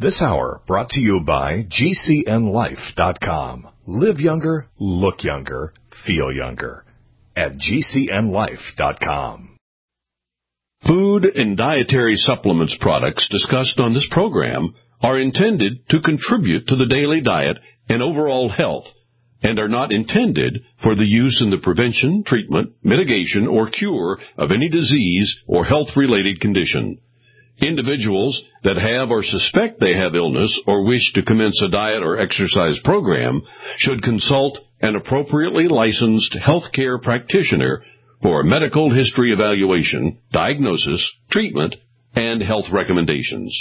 This hour brought to you by GCNLife.com. Live younger, look younger, feel younger at GCNLife.com. Food and dietary supplements products discussed on this program are intended to contribute to the daily diet and overall health and are not intended for the use in the prevention, treatment, mitigation, or cure of any disease or health-related condition. Individuals that have or suspect they have illness or wish to commence a diet or exercise program should consult an appropriately licensed healthcare practitioner for a medical history evaluation, diagnosis, treatment, and health recommendations.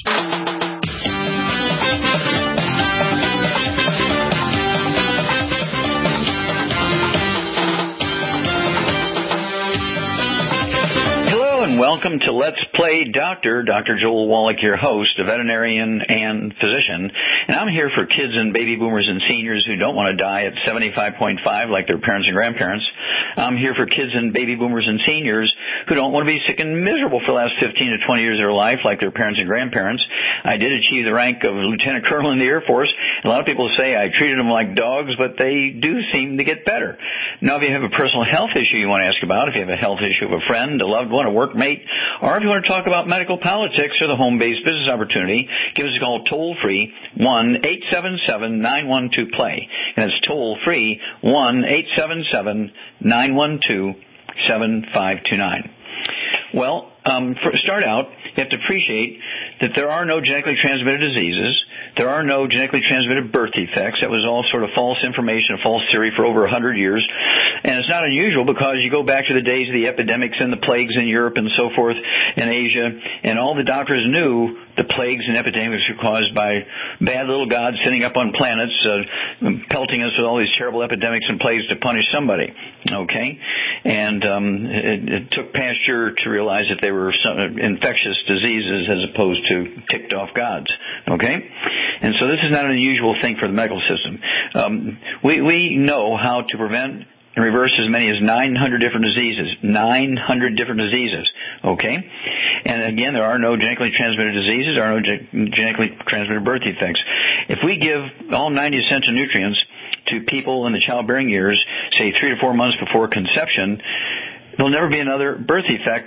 Welcome to Let's Play Doctor. Dr. Joel Wallach, your host, a veterinarian and physician. And I'm here for kids and baby boomers and seniors who don't want to die at 75.5 like their parents and grandparents. I'm here for kids and baby boomers and seniors who don't want to be sick and miserable for the last 15 to 20 years of their life like their parents and grandparents. I did achieve the rank of lieutenant colonel in the Air Force. A lot of people say I treated them like dogs, but they do seem to get better. Now, if you have a personal health issue you want to ask about, if you have a health issue of a friend, a loved one, a workmate, or if you want to talk about medical politics or the home-based business opportunity, give us a call toll-free, 1-877-912-PLAY. And it's toll-free, 1-877-912-7529. Well, for start out, you have to appreciate that there are no genetically transmitted diseases. There are no genetically transmitted birth defects. That was all sort of false information, a false theory for over 100 years. And it's not unusual because you go back to the days of the epidemics and the plagues in Europe and so forth in Asia, and all the doctors knew the plagues and epidemics were caused by bad little gods sitting up on planets, pelting us with all these terrible epidemics and plagues to punish somebody. Okay? And it took Pasteur to realize that they were infectious diseases as opposed to ticked off gods. Okay? And so this is not an unusual thing for the medical system. We know how to prevent and reverse as many as 900 different diseases. 900 different diseases. Okay? And again, there are no genetically transmitted diseases. There are no genetically transmitted birth defects. If we give all 90 essential nutrients to people in the childbearing years, say 3 to 4 months before conception, there'll never be another birth defect.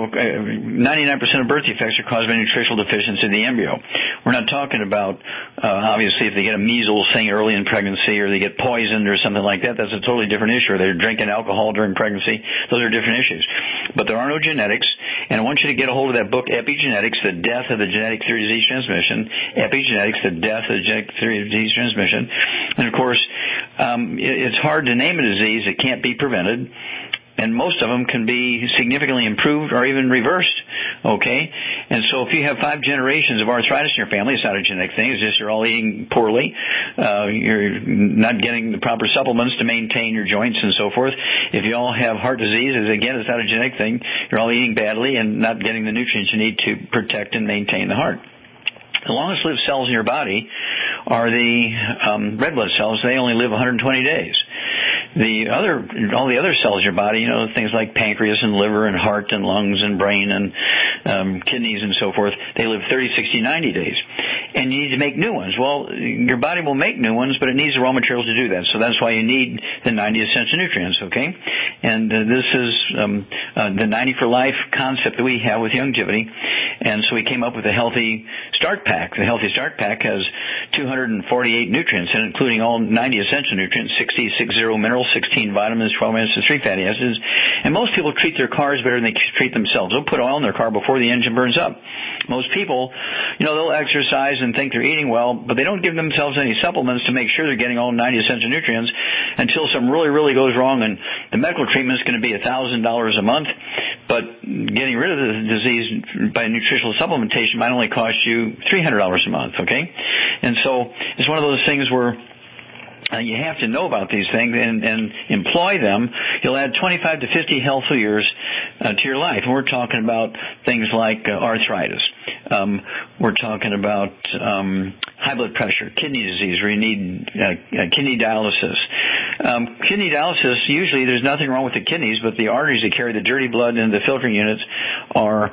99% of birth defects are caused by nutritional deficiency in the embryo. We're not talking about, obviously, if they get a measles thing early in pregnancy or they get poisoned or something like that. That's a totally different issue. Or they're drinking alcohol during pregnancy. Those are different issues. But there are no genetics. And I want you to get a hold of that book, Epigenetics, The Death of the Genetic Theory of Disease Transmission. Epigenetics, The Death of the Genetic Theory of Disease Transmission. And, of course, it's hard to name a disease that can't be prevented. And most of them can be significantly improved or even reversed, okay? And so if you have 5 generations of arthritis in your family, it's not a genetic thing. It's just you're all eating poorly. You're not getting the proper supplements to maintain your joints and so forth. If you all have heart disease, again, it's not a genetic thing. You're all eating badly and not getting the nutrients you need to protect and maintain the heart. The longest-lived cells in your body are the red blood cells. They only live 120 days. All the other cells in your body, things like pancreas and liver and heart and lungs and brain and kidneys and so forth, they live 30, 60, 90 days. And you need to make new ones. Well, your body will make new ones, but it needs the raw materials to do that. So that's why you need the 90 essential nutrients, okay? And this is the 90 for life concept that we have with Youngevity. And so we came up with a Healthy Start Pack. The Healthy Start Pack has 248 nutrients, and including all 90 essential nutrients, 60 minerals, 16 vitamins, 12 minerals, and 3 fatty acids. And most people treat their cars better than they treat themselves. They'll put oil in their car before the engine burns up. Most people, they'll exercise and think they're eating well, but they don't give themselves any supplements to make sure they're getting all 90 essential nutrients until something really, really goes wrong, and the medical treatment is going to be $1,000 a month, but getting rid of the disease by nutritional supplementation might only cost you $300 a month, okay? And so it's one of those things where you have to know about these things and employ them. You'll add 25 to 50 healthy years to your life. And we're talking about things like arthritis. We're talking about high blood pressure, kidney disease, where you need kidney dialysis. Kidney dialysis, usually there's nothing wrong with the kidneys, but the arteries that carry the dirty blood into the filtering units are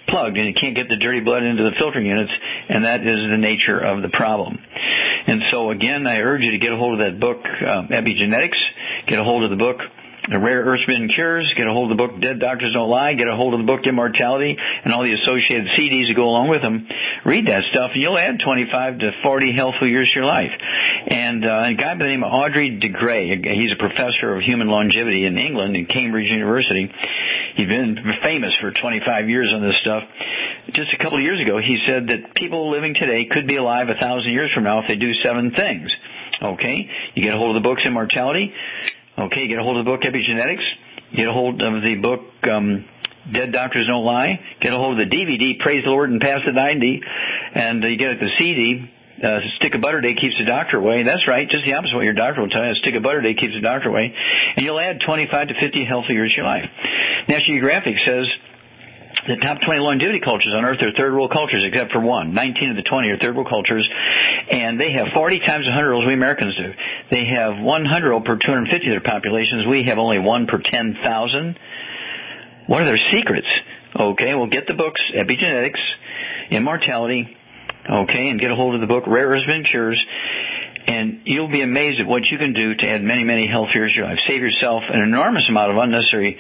plugged, and you can't get the dirty blood into the filter units, and that is the nature of the problem. And so, again, I urge you to get a hold of that book, Epigenetics, get a hold of the book, The Rare Earth-Spin Cures, get a hold of the book, Dead Doctors Don't Lie, get a hold of the book, Immortality, and all the associated CDs that go along with them. Read that stuff, and you'll add 25 to 40 healthful years to your life. And a guy by the name of Audrey de Grey, he's a professor of human longevity in England in Cambridge University. He's been famous for 25 years on this stuff. Just a couple of years ago, he said that people living today could be alive 1,000 years from now if they do 7 things. Okay? You get a hold of the books, Immortality. Okay, get a hold of the book, Epigenetics. Get a hold of the book, Dead Doctors Don't Lie. Get a hold of the DVD, Praise the Lord and Pass the 90. And you get the CD, Stick of Butter Day Keeps the Doctor Away. That's right, just the opposite of what your doctor will tell you. Stick of Butter Day Keeps the Doctor Away. And you'll add 25 to 50 healthy years to your life. National Geographic says the top 20 longevity cultures on Earth are third world cultures, except for one. 19 of the 20 are third world cultures, and they have 40 times 100-year-olds we Americans do. They have 100-year-old per 250 of their populations. We have only 1 per 10,000. What are their secrets? Okay, well, get the books, Epigenetics, Immortality, okay, and get a hold of the book, Rare Earth-Spin Cures, and you'll be amazed at what you can do to add many, many health years to your life. Save yourself an enormous amount of unnecessary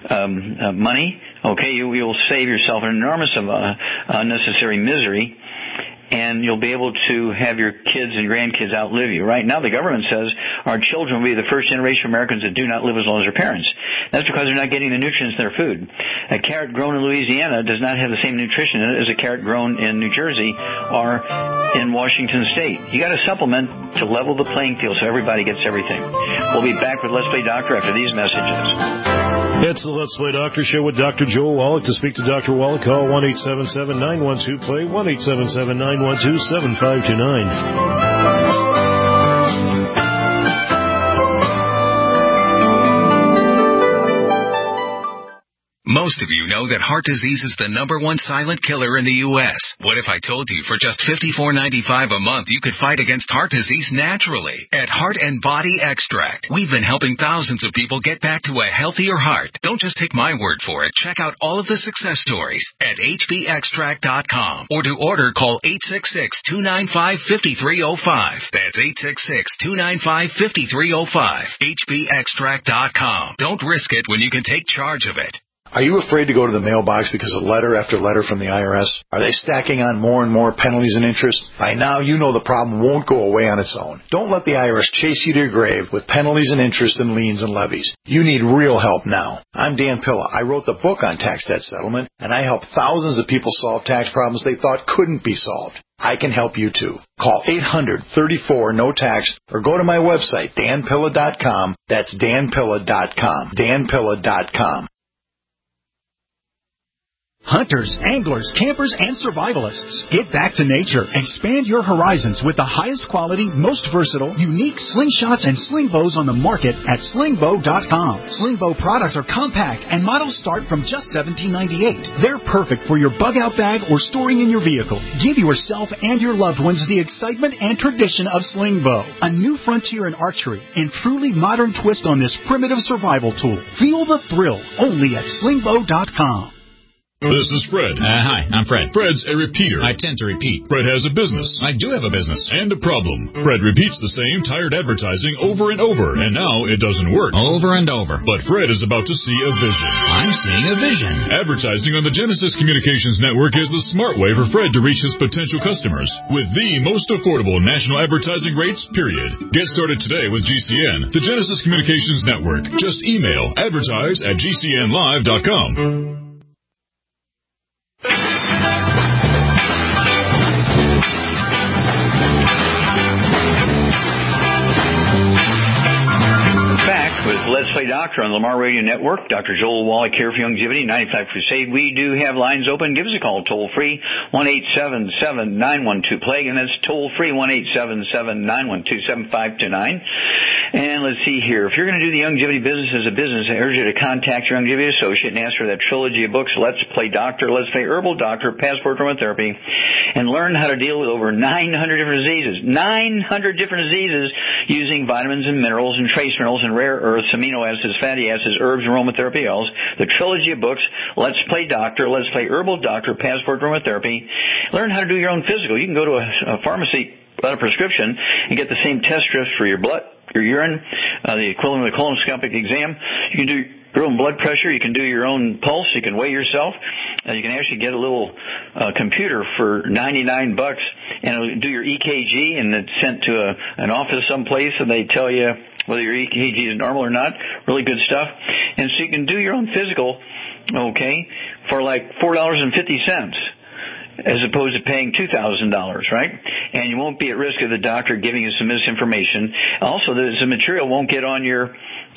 money. Okay, you'll save yourself an enormous amount of unnecessary misery, and you'll be able to have your kids and grandkids outlive you. Right now, the government says our children will be the first generation of Americans that do not live as long as their parents. That's because they're not getting the nutrients in their food. A carrot grown in Louisiana does not have the same nutrition in it as a carrot grown in New Jersey or in Washington State. You got to supplement to level the playing field so everybody gets everything. We'll be back with Let's Play Doctor after these messages. It's the Let's Play Doctor Show with Dr. Joel Wallach. To speak to Dr. Wallach, call 1-877-912-PLAY, 1-877-912-7529. Most of you know that heart disease is the #1 silent killer in the U.S. What if I told you for just $54.95 a month you could fight against heart disease naturally? At Heart and Body Extract, we've been helping thousands of people get back to a healthier heart. Don't just take my word for it. Check out all of the success stories at hbextract.com. Or to order, call 866-295-5305. That's 866-295-5305. hbextract.com. Don't risk it when you can take charge of it. Are you afraid to go to the mailbox because of letter after letter from the IRS? Are they stacking on more and more penalties and interest? By now, you know the problem won't go away on its own. Don't let the IRS chase you to your grave with penalties and interest and liens and levies. You need real help now. I'm Dan Pilla. I wrote the book on tax debt settlement, and I help thousands of people solve tax problems they thought couldn't be solved. I can help you too. Call 800-34-NO-TAX or go to my website, danpilla.com. That's danpilla.com. danpilla.com. Hunters, anglers, campers, and survivalists. Get back to nature. Expand your horizons with the highest quality, most versatile, unique slingshots and sling bows on the market at slingbow.com. Slingbow products are compact and models start from just $17.98. They're perfect for your bug-out bag or storing in your vehicle. Give yourself and your loved ones the excitement and tradition of Slingbow, a new frontier in archery and truly modern twist on this primitive survival tool. Feel the thrill only at slingbow.com. This is Fred. Hi, I'm Fred. Fred's a repeater. I tend to repeat. Fred has a business. I do have a business. And a problem. Fred repeats the same tired advertising over and over, and now it doesn't work. Over and over. But Fred is about to see a vision. I'm seeing a vision. Advertising on the Genesis Communications Network is the smart way for Fred to reach his potential customers with the most affordable national advertising rates, period. Get started today with GCN, the Genesis Communications Network. Just email advertise@gcnlive.com. Back with Let's Play Doctor on Lamar Radio Network. Dr. Joel Wallach here for Longevity 95 Crusade. We do have lines open. Give us a call toll free 1-877-912-PLAGUE, and that's toll free 1-877-912-7529. And let's see here. If you're going to do the longevity business as a business, I urge you to contact your longevity associate and ask for that trilogy of books, Let's Play Doctor, Let's Play Herbal Doctor, Passport Aromatherapy, and learn how to deal with over 900 different diseases. 900 different diseases using vitamins and minerals and trace minerals and rare earths, amino acids, fatty acids, herbs, and aromatherapy oils. The trilogy of books, Let's Play Doctor, Let's Play Herbal Doctor, Passport Aromatherapy. Learn how to do your own physical. You can go to a pharmacy without a prescription and get the same test strips for your blood, your urine, the equivalent of a colonoscopic exam. You can do your own blood pressure. You can do your own pulse. You can weigh yourself. You can actually get a little computer for $99 and it'll do your EKG, and it's sent to an office someplace, and they tell you whether your EKG is normal or not. Really good stuff. And so you can do your own physical, okay, for like $4.50. as opposed to paying $2,000, right? And you won't be at risk of the doctor giving you some misinformation. Also, the material won't get on your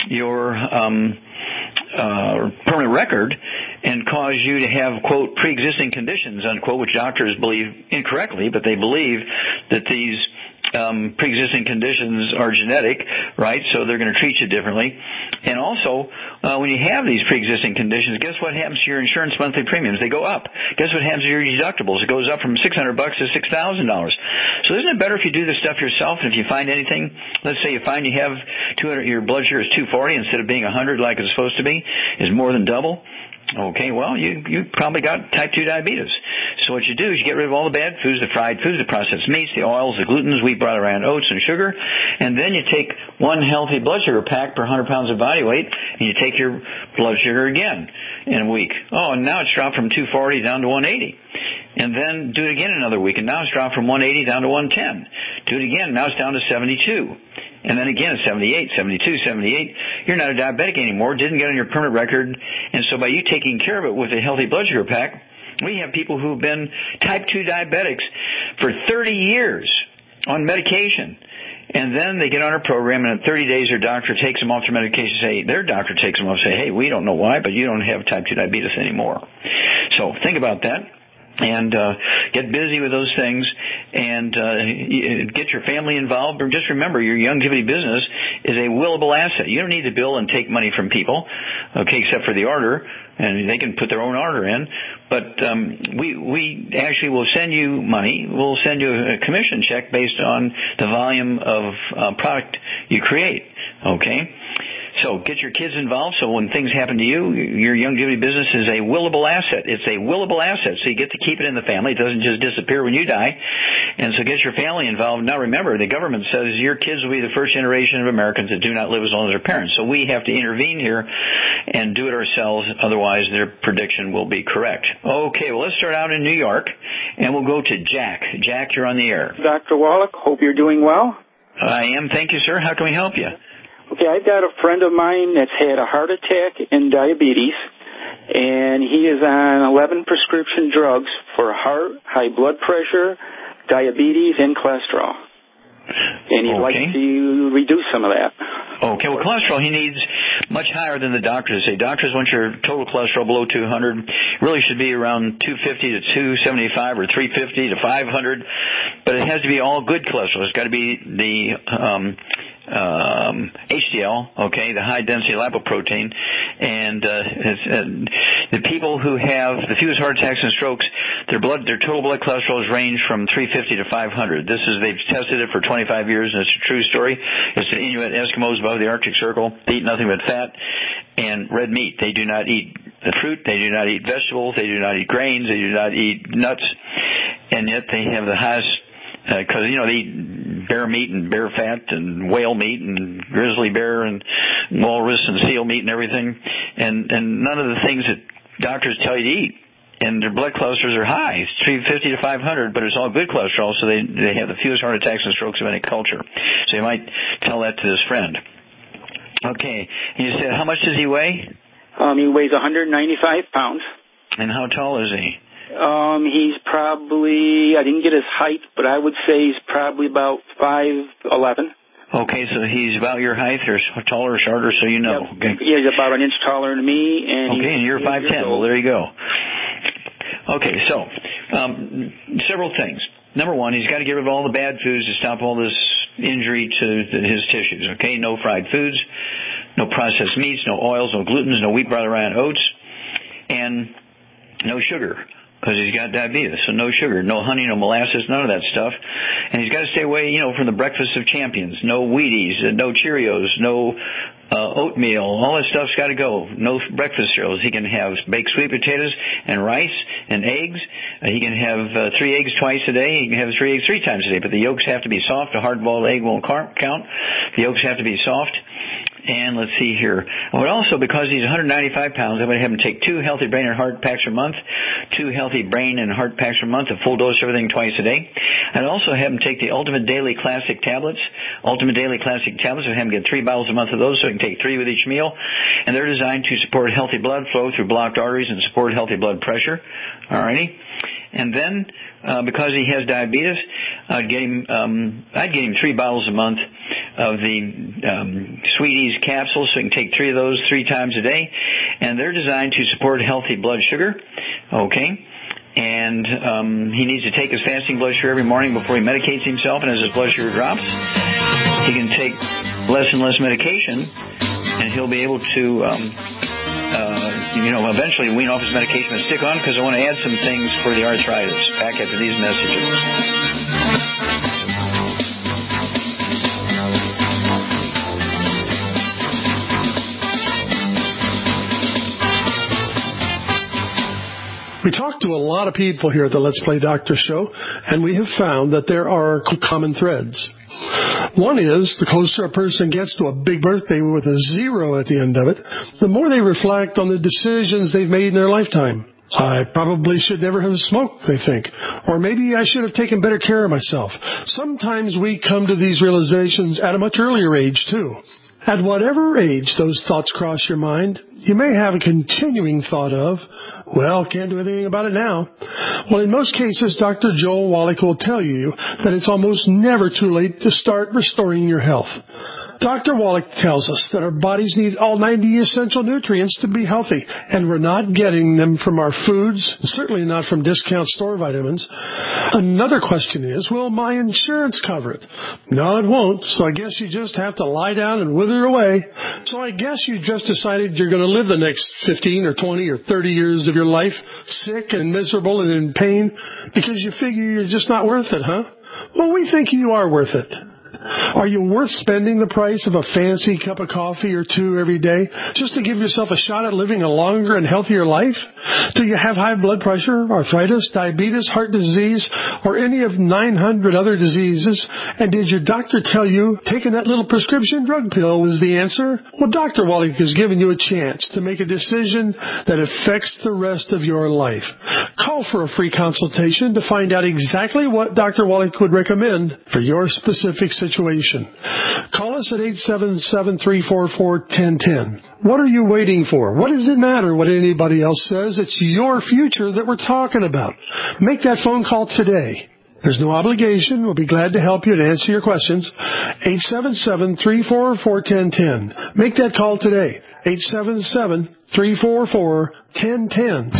permanent record and cause you to have, quote, pre-existing conditions, unquote, which doctors believe incorrectly, but they believe that these pre-existing conditions are genetic, right? So they're going to treat you differently. And also, when you have these pre-existing conditions, guess what happens to your insurance monthly premiums? They go up. Guess what happens to your deductibles? It goes up from $600 to $6,000. So isn't it better if you do this stuff yourself? And if you find anything, let's say you find you have 200, your blood sugar is 240 instead of being 100 like it's supposed to be, is more than double. Okay, well, you probably got type 2 diabetes. So what you do is you get rid of all the bad foods, the fried foods, the processed meats, the oils, the glutens, wheat, bran, oats, and sugar, and then you take one healthy blood sugar pack per 100 pounds of body weight, and you take your blood sugar again in a week. Oh, and now it's dropped from 240 down to 180. And then do it again another week, and now it's dropped from 180 down to 110. Do it again, now it's down to 72. And then again, it's 78, 72, 78. You're not a diabetic anymore. Didn't get on your permanent record. And so by you taking care of it with a healthy blood sugar pack, we have people who've been type 2 diabetics for 30 years on medication. And then they get on our program, and in 30 days their doctor takes them off their medication. Their doctor takes them off and say, hey, we don't know why, but you don't have type 2 diabetes anymore. So think about that. And get busy with those things, and get your family involved. But just remember, your longevity business is a willable asset. You don't need to bill and take money from people, okay, except for the order, and they can put their own order in. But we actually will send you money. We'll send you a commission check based on the volume of product you create, okay? So get your kids involved so when things happen to you, your longevity business is a willable asset. It's a willable asset, so you get to keep it in the family. It doesn't just disappear when you die. And so get your family involved. Now remember, the government says your kids will be the first generation of Americans that do not live as long as their parents. So we have to intervene here and do it ourselves. Otherwise, their prediction will be correct. Okay, well, let's start out in New York, and we'll go to Jack. Jack, you're on the air. Dr. Wallach, hope you're doing well. I am. Thank you, sir. How can we help you? Okay, I've got a friend of mine that's had a heart attack and diabetes, and he is on 11 prescription drugs for heart, high blood pressure, diabetes, and cholesterol. And he'd like to reduce some of that. Okay, well, cholesterol he needs much higher than the doctors say. Doctors want your total cholesterol below 200. Really should be around 250 to 275 or 350 to 500. But it has to be all good cholesterol. It's got to be the HDL, okay, the high density lipoprotein, and the people who have the fewest heart attacks and strokes, their total blood cholesterol has ranged from 350 to 500. They've tested it for 25 years, and it's a true story. It's the Inuit Eskimos above the Arctic Circle. They eat nothing but fat and red meat. They do not eat the fruit. They do not eat vegetables. They do not eat grains. They do not eat nuts, and yet they have the highest. Because, they eat bear meat and bear fat and whale meat and grizzly bear and walrus and seal meat and everything. And none of the things that doctors tell you to eat. And their blood cholesterols are high. It's 350 to 500, but it's all good cholesterol, so they have the fewest heart attacks and strokes of any culture. So you might tell that to this friend. Okay. And you said, how much does he weigh? He weighs 195 pounds. And how tall is he? He's probably, I didn't get his height, but I would say he's probably about 5'11". Okay, so he's about your height, or taller or shorter, so you know. Yep. Okay. He's about an inch taller than me. And you're 5'10". Well, there you go. Okay, so several things. Number one, he's got to get rid of all the bad foods to stop all this, injury to his tissues. Okay, no fried foods, no processed meats, no oils, no glutens, no wheat, barley, rye, and oats, and no sugar, because he's got diabetes. So no sugar, no honey, no molasses, none of that stuff. And he's got to stay away, from the breakfast of champions. No Wheaties, no Cheerios, no oatmeal. All that stuff's got to go. No breakfast cereals. He can have baked sweet potatoes and rice and eggs. He can have 3 eggs twice a day. He can have 3 eggs 3 times a day. But the yolks have to be soft. A hard-boiled egg won't count. The yolks have to be soft. And let's see here. But also, because he's 195 pounds, I'm going to have him take 2 healthy brain and heart packs per month, 2 healthy brain and heart packs per month, a full dose of everything twice a day. I'd also have him take the Ultimate Daily Classic tablets. Ultimate Daily Classic tablets, I'd have him get 3 bottles a month of those, so he can take 3 with each meal. And they're designed to support healthy blood flow through blocked arteries and support healthy blood pressure. Alrighty. And then, because he has diabetes, I'd get him 3 bottles a month of the Sweeties capsules, so he can take 3 of those 3 times a day. And they're designed to support healthy blood sugar. Okay. And he needs to take his fasting blood sugar every morning before he medicates himself, and as his blood sugar drops, he can take less and less medication, and he'll be able to eventually wean off his medication and stick on, because I want to add some things for the arthritis. Back after these messages. We talk to a lot of people here at the Let's Play Doctor show, and we have found that there are common threads. One is, the closer a person gets to a big birthday with a 0 at the end of it, the more they reflect on the decisions they've made in their lifetime. I probably should never have smoked, they think. Or maybe I should have taken better care of myself. Sometimes we come to these realizations at a much earlier age, too. At whatever age those thoughts cross your mind, you may have a continuing thought of, well, can't do anything about it now. Well, in most cases, Dr. Joel Wallach will tell you that it's almost never too late to start restoring your health. Dr. Wallach tells us that our bodies need all 90 essential nutrients to be healthy, and we're not getting them from our foods, certainly not from discount store vitamins. Another question is, will my insurance cover it? No, it won't, so I guess you just have to lie down and wither away. So I guess you just decided you're going to live the next 15 or 20 or 30 years of your life sick and miserable and in pain because you figure you're just not worth it, huh? Well, we think you are worth it. Are you worth spending the price of a fancy cup of coffee or 2 every day just to give yourself a shot at living a longer and healthier life? Do you have high blood pressure, arthritis, diabetes, heart disease, or any of 900 other diseases? And did your doctor tell you taking that little prescription drug pill was the answer? Well, Dr. Wallach has given you a chance to make a decision that affects the rest of your life. Call for a free consultation to find out exactly what Dr. Wallach would recommend for your specific situation. Call us at 877-344-1010. What are you waiting for? What does it matter what anybody else says? It's your future that we're talking about. Make that phone call today. There's no obligation. We'll be glad to help you and answer your questions. 877-344-1010. Make that call today. 877-344-1010.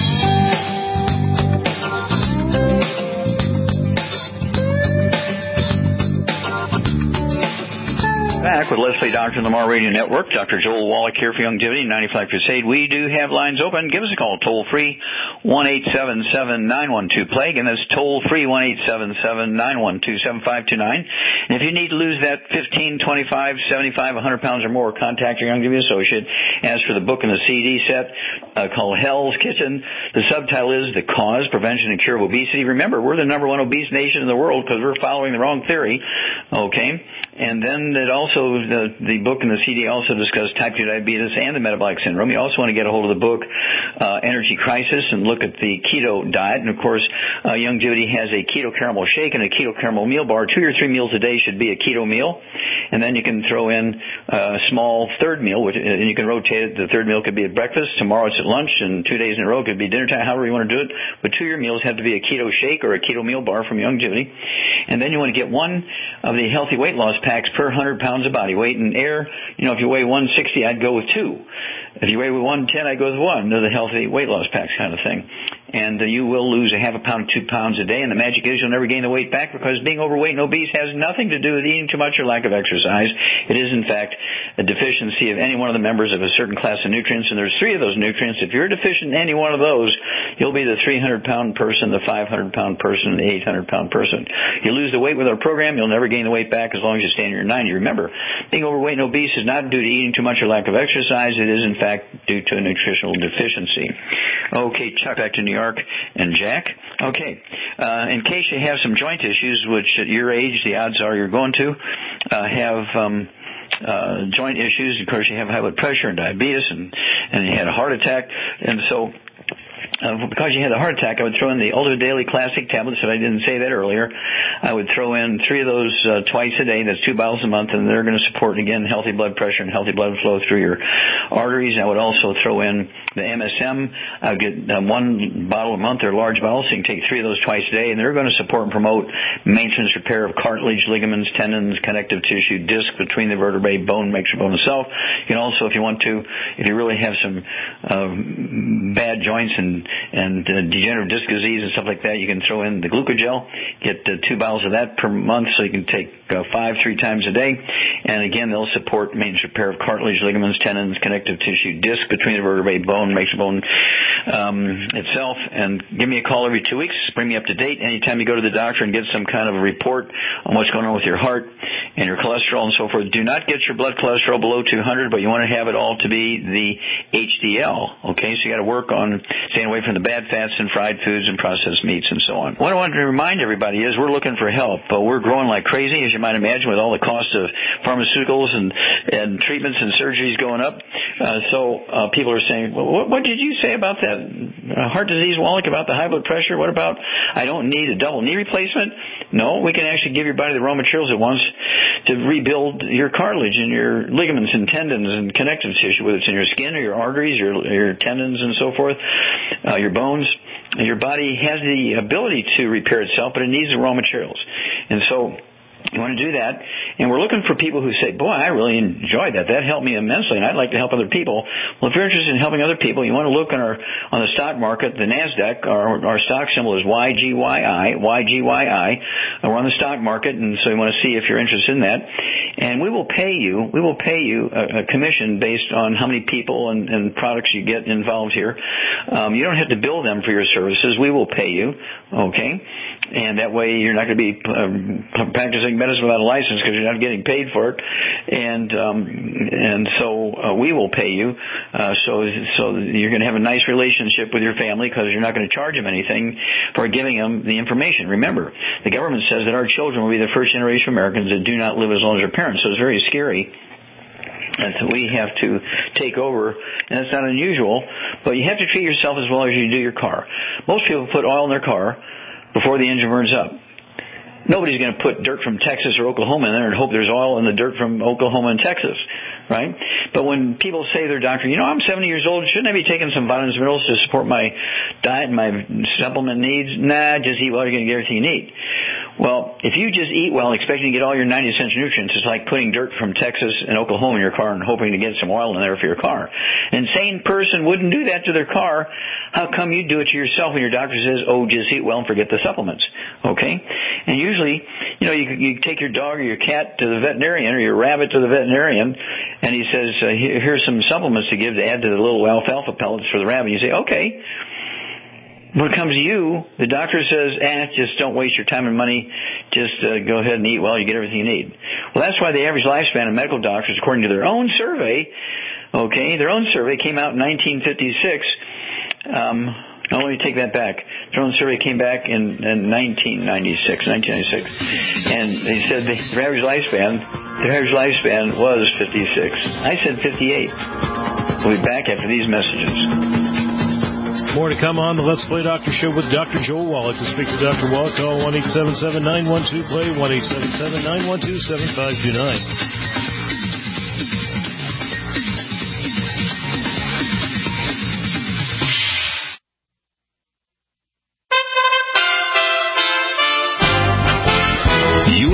Back with Leslie Doctor on the Mar Radio Network. Dr. Joel Wallach here for Youngevity 95 Crusade. We do have lines open. Give us a call toll free 1-877-912-PLAGUE, and that's toll free 1-877-912-7529. And if you need to lose that 15, 25, 75, 100 pounds or more, contact your Youngevity associate. Ask for the book and the CD set called Hell's Kitchen. The subtitle is The Cause, Prevention, and Cure of Obesity. Remember, we're the #1 obese nation in the world because we're following the wrong theory. Okay? And then it also, the book and the CD also discuss type 2 diabetes and the metabolic syndrome. You also want to get a hold of the book, Energy Crisis, and look at the keto diet. And, of course, Youngevity has a keto caramel shake and a keto caramel meal bar. 2 or 3 meals a day should be a keto meal. And then you can throw in a small third meal, and you can rotate it. The third meal could be at breakfast. Tomorrow it's at lunch, and 2 days in a row it could be dinner time, however you want to do it. But 2 of your meals have to be a keto shake or a keto meal bar from Youngevity. And then you want to get one of the healthy weight loss packs per 100 pounds of body weight. In air, if you weigh 160, I'd go with 2. If you weigh 110, I'd go with 1. They're the healthy weight loss packs kind of thing. and you will lose a half a pound, 2 pounds a day. And the magic is you'll never gain the weight back, because being overweight and obese has nothing to do with eating too much or lack of exercise. It is, in fact, a deficiency of any one of the members of a certain class of nutrients, and there's 3 of those nutrients. If you're deficient in any one of those, you'll be the 300-pound person, the 500-pound person, the 800-pound person. You lose the weight with our program, you'll never gain the weight back as long as you stay in your 90. Remember, being overweight and obese is not due to eating too much or lack of exercise. It is, in fact, due to a nutritional deficiency. Okay, Chuck, back to New York, and Jack. Okay, in case you have some joint issues, which at your age the odds are you're going to have joint issues. Of course, you have high blood pressure and diabetes, and you had a heart attack, and so because you had a heart attack, I would throw in the Ultimate Daily Classic tablets, if I didn't say that earlier. I would throw in 3 of those twice a day. That's 2 bottles a month, and they're going to support, again, healthy blood pressure and healthy blood flow through your arteries. I would also throw in the MSM. I would get 1 bottle a month. They're large bottles, so you can take 3 of those twice a day, and they're going to support and promote maintenance, repair of cartilage, ligaments, tendons, connective tissue, disc between the vertebrae, bone, makes your bone itself. You can also, if you want to, if you really have some bad joints and degenerative disc disease and stuff like that, you can throw in the Glucogel. Get 2 bottles of that per month, so you can take 5 3 times a day. And again, they'll support maintenance, repair of cartilage, ligaments, tendons, connective tissue, disc between the vertebrae, bone, makes your bone itself. And give me a call every 2 weeks. Bring me up to date anytime you go to the doctor and get some kind of a report on what's going on with your heart and your cholesterol and so forth. Do not get your blood cholesterol below 200, but you want to have it all to be the HDL. Okay, so you got to work on staying away from the bad fats and fried foods and processed meats and so on. What I wanted to remind everybody is we're looking for help, but we're growing like crazy, as you might imagine, with all the cost of pharmaceuticals and treatments and surgeries going up. So people are saying, well, what did you say about that heart disease, Wallach, about the high blood pressure? What about I don't need a double knee replacement? No, we can actually give your body the raw materials it wants to rebuild your cartilage and your ligaments and tendons and connective tissue, whether it's in your skin or your arteries, your tendons and so forth, your bones. Your body has the ability to repair itself, but it needs the raw materials. And so you want to do that, and we're looking for people who say, boy, I really enjoyed that. That helped me immensely, and I'd like to help other people. Well, if you're interested in helping other people, you want to look on the stock market, the NASDAQ. Our stock symbol is YGYI. We're on the stock market, and so you want to see if you're interested in that. And we will pay you a commission based on how many people and products you get involved here. You don't have to bill them for your services. We will pay you, okay? And that way you're not going to be practicing medicine without a license because you're not getting paid for it. And so we will pay you. So you're going to have a nice relationship with your family because you're not going to charge them anything for giving them the information. Remember, the government says that our children will be the first generation of Americans that do not live as long as their parents. So it's very scary. And so we have to take over, and it's not unusual, but you have to treat yourself as well as you do your car. Most people put oil in their car before the engine burns up. Nobody's going to put dirt from Texas or Oklahoma in there and hope there's oil in the dirt from Oklahoma and Texas, right? But when people say to their doctor, I'm 70 years old, shouldn't I be taking some vitamins and minerals to support my diet and my supplement needs? Nah, just eat well, you're going to get everything you need. Well, if you just eat well expecting to get all your 90 essential nutrients, it's like putting dirt from Texas and Oklahoma in your car and hoping to get some oil in there for your car. An insane person wouldn't do that to their car. How come you do it to yourself when your doctor says, just eat well and forget the supplements? Okay? And usually, you take your dog or your cat to the veterinarian or your rabbit to the veterinarian, and he says, here's some supplements to give to add to the little alfalfa pellets for the rabbit. You say, okay. When it comes to you, the doctor says, just don't waste your time and money. Just go ahead and eat well. You get everything you need. Well, that's why the average lifespan of medical doctors, according to their own survey, came out in 1956. Let me take that back. Their own survey came back in 1996. And they said their average lifespan was 56. I said 58. We'll be back after these messages. More to come on the Let's Play Doctor Show with Dr. Joel Wallach. To speak to Dr. Wallach, call 1-877-912-PLAY, 1-877-912-7529.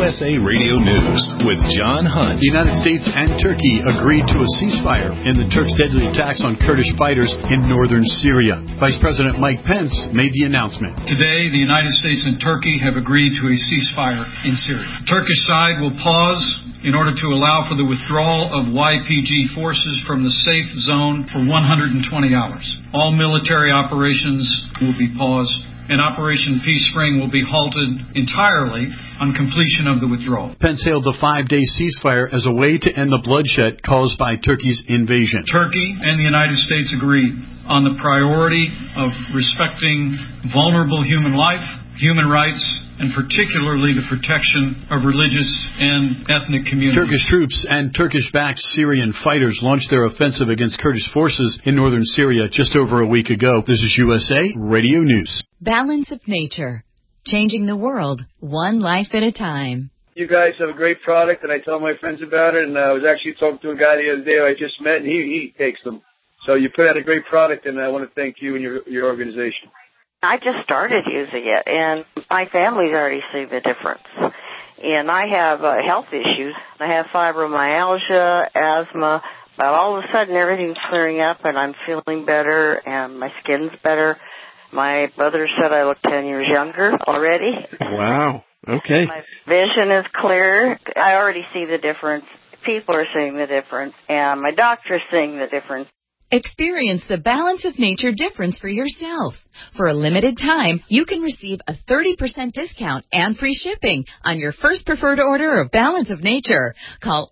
USA Radio News with John Hunt. The United States and Turkey agreed to a ceasefire in the Turks' deadly attacks on Kurdish fighters in northern Syria. Vice President Mike Pence made the announcement. Today, the United States and Turkey have agreed to a ceasefire in Syria. The Turkish side will pause in order to allow for the withdrawal of YPG forces from the safe zone for 120 hours. All military operations will be paused, and Operation Peace Spring will be halted entirely on completion of the withdrawal. Pence hailed the 5-day ceasefire as a way to end the bloodshed caused by Turkey's invasion. Turkey and the United States agreed on the priority of respecting vulnerable human life, human rights, and particularly the protection of religious and ethnic communities. Turkish troops and Turkish-backed Syrian fighters launched their offensive against Kurdish forces in northern Syria just over a week ago. This is USA Radio News. Balance of Nature, changing the world one life at a time. You guys have a great product, and I tell my friends about it, and I was actually talking to a guy the other day I just met, and he takes them. So you put out a great product, and I want to thank you and your organization. I just started using it, and my family's already seen the difference. And I have health issues. I have fibromyalgia, asthma, but all of a sudden everything's clearing up, and I'm feeling better, and my skin's better. My brother said I look 10 years younger already. Wow. Okay. My vision is clear. I already see the difference. People are seeing the difference, and my doctor's seeing the difference. Experience the Balance of Nature difference for yourself. For a limited time, you can receive a 30% discount and free shipping on your first preferred order of Balance of Nature. Call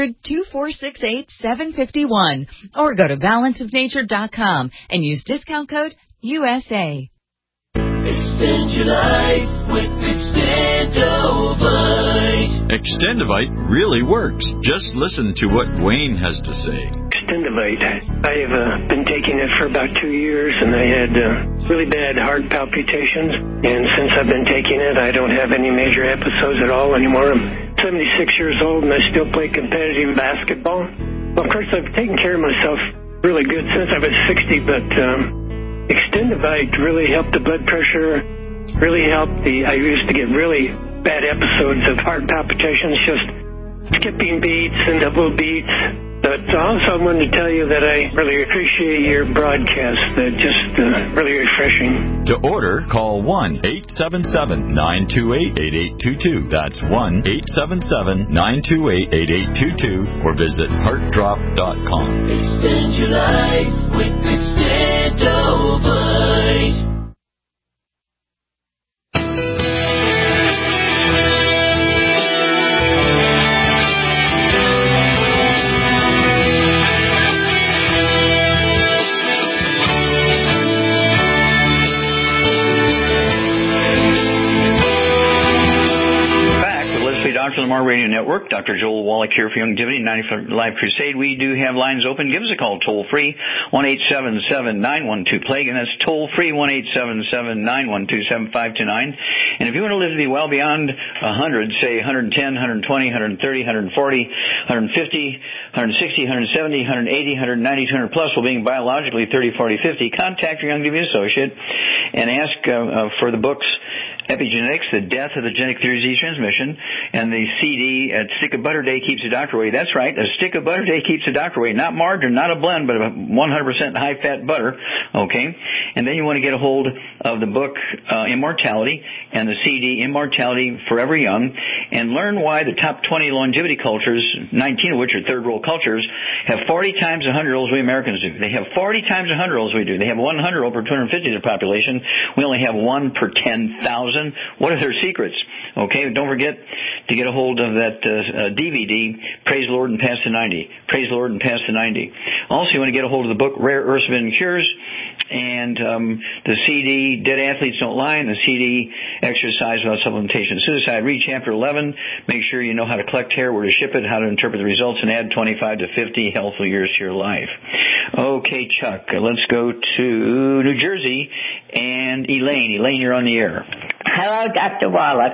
800-2468-751 or go to balanceofnature.com and use discount code USA. Extend your life with Extendovite. Extendovite really works. Just listen to what Wayne has to say. Extendovite. I have been taking it for about 2 years, and I had really bad heart palpitations. And since I've been taking it, I don't have any major episodes at all anymore. I'm 76 years old, and I still play competitive basketball. Well, of course, I've taken care of myself really good since I was 60, but Extendovite really helped the blood pressure, really helped I used to get really bad episodes of heart palpitations, just skipping beats and double beats. But also I wanted to tell you that I really appreciate your broadcast. Just really refreshing. To order, call 1-877-928-8822. That's 1-877-928-8822 or visit heartdrop.com. Extend your life with Extendovite. Dr. Lamar Radio Network, Dr. Joel Wallach here for Youngevity 95 Live Crusade. We do have lines open. Give us a call toll-free, 1-877-912-PLAGUE, and that's toll-free, 1-877-912-7529. And if you want to live to be well beyond 100, say 110, 120, 130, 140, 150, 160, 170, 180, 190, 200 plus, while being biologically 30, 40, 50, contact your Youngevity associate and ask for the books Epigenetics, The Death of the Genetic Theory of Disease Transmission, and the CD, A Stick of Butter Day Keeps the Doctor Away. That's right, A Stick of Butter Day Keeps the Doctor Away. Not margarine, not a blend, but 100% high-fat butter, okay? And then you want to get a hold of the book Immortality and the CD Immortality Forever Young, and learn why the top 20 longevity cultures, 19 of which are third-world cultures, have 40 times the 100-year-olds we Americans do. They have 40 times the 100-year-olds we do. They have 100-year-old per 250 of their population. We only have 1 per 10,000. What are their secrets? Okay, don't forget to get a hold of that DVD, Praise the Lord and Pass the 90. Praise the Lord and Pass the 90. Also, you want to get a hold of the book Rare Earths Forbidden Cures, and the CD Dead Athletes Don't Lie, and the CD Exercise Without Supplementation Suicide. Read Chapter 11. Make sure you know how to collect hair, where to ship it, how to interpret the results, and add 25 to 50 healthful years to your life. Okay, Chuck, let's go to New Jersey and Elaine. Elaine, you're on the air. Hello, Dr. Wallach.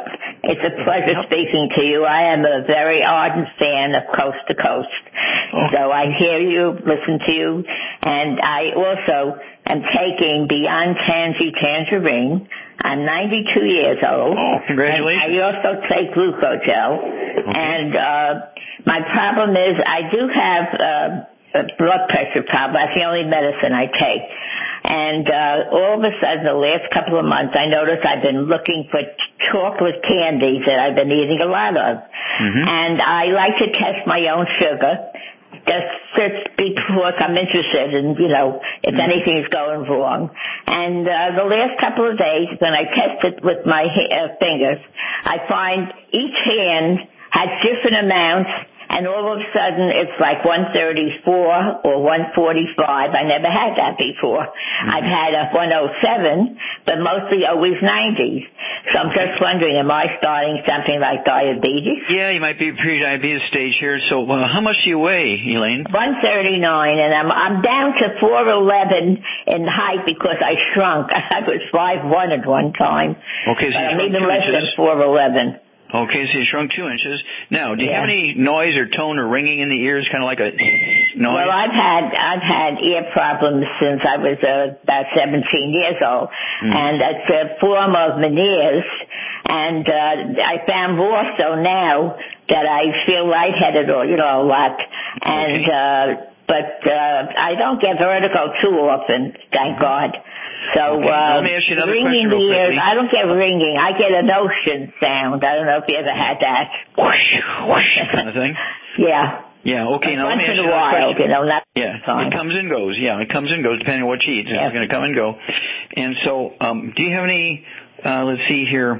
It's a pleasure speaking to you. I am a very ardent fan of Coast to Coast. So I hear you, listen to you, and I also am taking Beyond Tansy Tangerine. I'm 92 years old. Oh, congratulations. And I also take Glucogel. Okay. And my problem is I do have a blood pressure problem. That's the only medicine I take. And all of a sudden, the last couple of months, I noticed I've been looking for chocolate candies that I've been eating a lot of. Mm-hmm. And I like to test my own sugar, just because I'm interested in, if anything's going wrong. And the last couple of days, when I test it with my fingers, I find each hand has different amounts. And all of a sudden, it's like 134 or 145. I never had that before. Mm-hmm. I've had a 107, but mostly always 90s. So I'm just wondering, am I starting something like diabetes? Yeah, you might be pre-diabetes stage here. So how much do you weigh, Elaine? 139, and I'm down to 4'11" in height because I shrunk. I was 5'1" at one time. Okay, so I'm even less than 4'11". Okay, so you shrunk 2 inches. Now, do you have any noise or tone or ringing in the ears, kind of like a noise? Well, I've had ear problems since I was about 17 years old, and it's a form of Meniere's, and I found also now that I feel lightheaded or a lot, and but I don't get vertigo too often, thank God. So, let me ask you another ringing question real the ears, quickly. I don't get ringing. I get an ocean sound. I don't know if you ever had that. Whoosh, whoosh kind of thing? Yeah. Yeah, okay. Now, let me ask you another question. Not it comes and goes. Yeah, it comes and goes depending on what you eat. It's going to come and go. And so, do you have any, let's see here,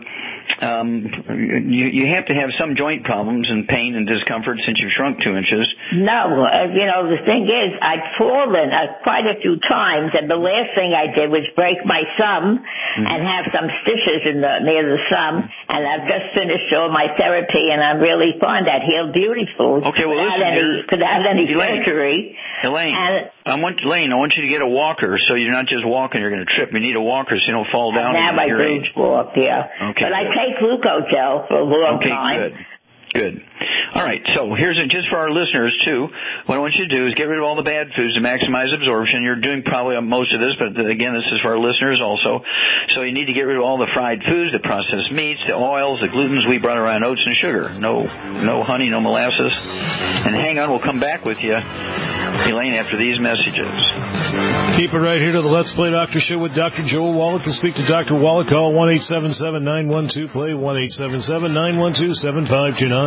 you have to have some joint problems and pain and discomfort since you've shrunk 2 inches. No, the thing is, I've fallen quite a few times, and the last thing I did was break my thumb and have some stitches near the thumb, and I've just finished all my therapy, and I'm really fine. That healed beautiful. Okay, well, without any surgery. Elaine, I want you to get a walker, so you're not just walking, you're going to trip. You need a walker so you don't fall down at your age. Walk, yeah. Okay. But I take Glucogel for a long time. Okay, good. All right, so here's just for our listeners, too. What I want you to do is get rid of all the bad foods to maximize absorption. You're doing probably most of this, but again, this is for our listeners also. So you need to get rid of all the fried foods, the processed meats, the oils, the glutens, wheat, butter, refined oats, and sugar. No honey, no molasses. And hang on, we'll come back with you, Elaine, after these messages. Keep it right here to the Let's Play Doctor Show with Dr. Joel Wallach. To speak to Dr. Wallach, call 1-877-912-PLAY, 1-877-912-7529.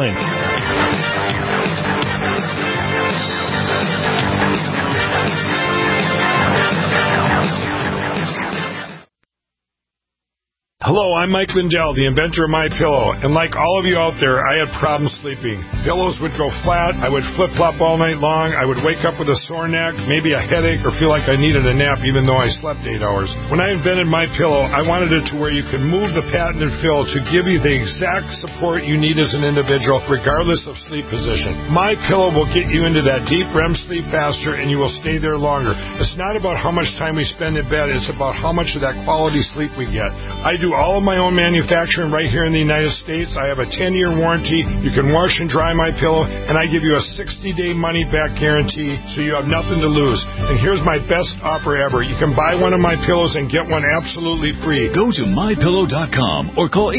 Hello, I'm Mike Lindell, the inventor of MyPillow, and like all of you out there, I had problems sleeping. Pillows would go flat, I would flip-flop all night long, I would wake up with a sore neck, maybe a headache, or feel like I needed a nap even though I slept 8 hours. When I invented MyPillow, I wanted it to where you could move the patented fill to give you the exact support you need as an individual, regardless of sleep position. MyPillow will get you into that deep REM sleep faster, and you will stay there longer. It's not about how much time we spend in bed, it's about how much of that quality sleep we get. I do all of my own manufacturing right here in the United States. I have a 10-year warranty. You can wash and dry my pillow, and I give you a 60-day money-back guarantee, so you have nothing to lose. And here's my best offer ever. You can buy one of my pillows and get one absolutely free. Go to MyPillow.com or call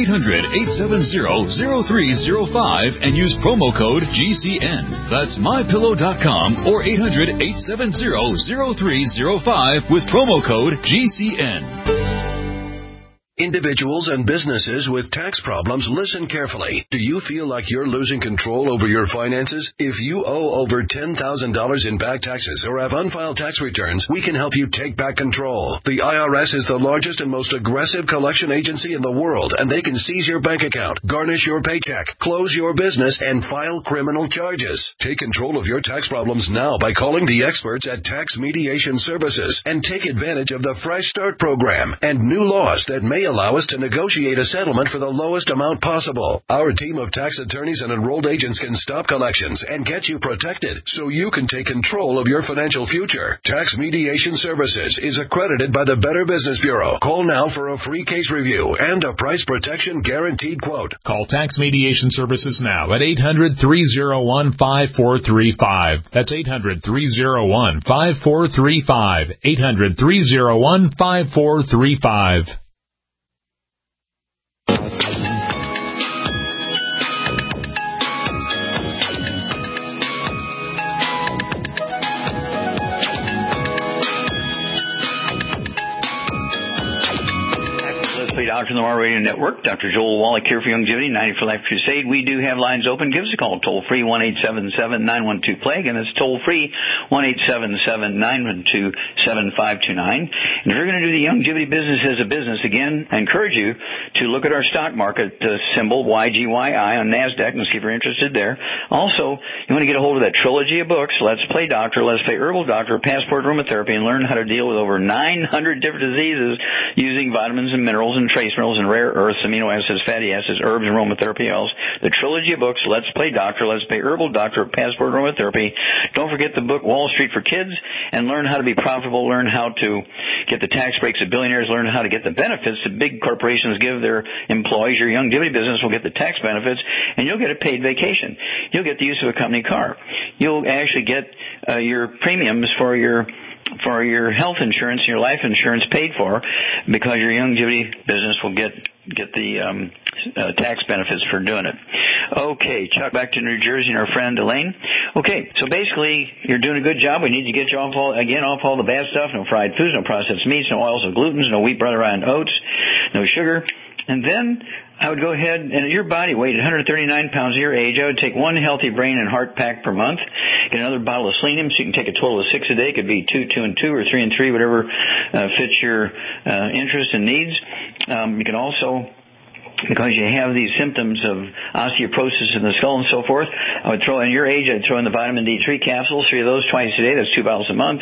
800-870-0305 and use promo code GCN. That's MyPillow.com or 800-870-0305 with promo code GCN. Individuals and businesses with tax problems, listen carefully. Do you feel like you're losing control over your finances? If you owe over $10,000 in back taxes or have unfiled tax returns, we can help you take back control. The IRS is the largest and most aggressive collection agency in the world, and they can seize your bank account, garnish your paycheck, close your business, and file criminal charges. Take control of your tax problems now by calling the experts at Tax Mediation Services and take advantage of the Fresh Start program and new laws that may allow us to negotiate a settlement for the lowest amount possible. Our team of tax attorneys and enrolled agents can stop collections and get you protected so you can take control of your financial future. Tax Mediation Services is accredited by the Better Business Bureau. Call now for a free case review and a price protection guaranteed quote. Call Tax Mediation Services now at 800-301-5435. That's 800-301-5435. 800-301-5435. Doctor on the War Radio Network. Dr. Joel Wallach here for Youngevity, 90 for Life Crusade. We do have lines open. Give us a call, toll-free, 1-877-912-PLAGUE, and it's toll-free, 1-877-912-7529. And if you're going to do the Youngevity business as a business, again, I encourage you to look at our stock market symbol, YGYI, on NASDAQ, and see if you're interested there. Also, you want to get a hold of that trilogy of books, Let's Play Doctor, Let's Play Herbal Doctor, Passport Aromatherapy, and learn how to deal with over 900 different diseases using vitamins and minerals and trace minerals and rare earths, amino acids, fatty acids, herbs, and aromatherapy oils. The trilogy of books, Let's Play Doctor, Let's Play Herbal Doctor, Passport Aromatherapy. Don't forget the book Wall Street for Kids, and learn how to be profitable, learn how to get the tax breaks of billionaires, learn how to get the benefits that big corporations give their employees. Your Youngevity business will get the tax benefits, and you'll get a paid vacation. You'll get the use of a company car. You'll actually get your premiums for your health insurance and your life insurance paid for, because your Youngevity business will get the tax benefits for doing it. Okay, Chuck, back to New Jersey and our friend Elaine. Okay, so basically you're doing a good job. We need to get you off all the bad stuff. No fried foods, no processed meats, no oils, no glutens, no wheat, butter, and oats, no sugar. And then I would go ahead, and at your body weight, at 139 pounds of your age, I would take one healthy brain and heart pack per month, get another bottle of selenium, so you can take a total of 6 a day. It could be 2 and 2, or 3 and 3, whatever fits your interest and needs. You can also, because you have these symptoms of osteoporosis in the skull and so forth, I would throw in your age, I'd throw in the vitamin D3 capsules, 3 of those twice a day. That's 2 bottles a month.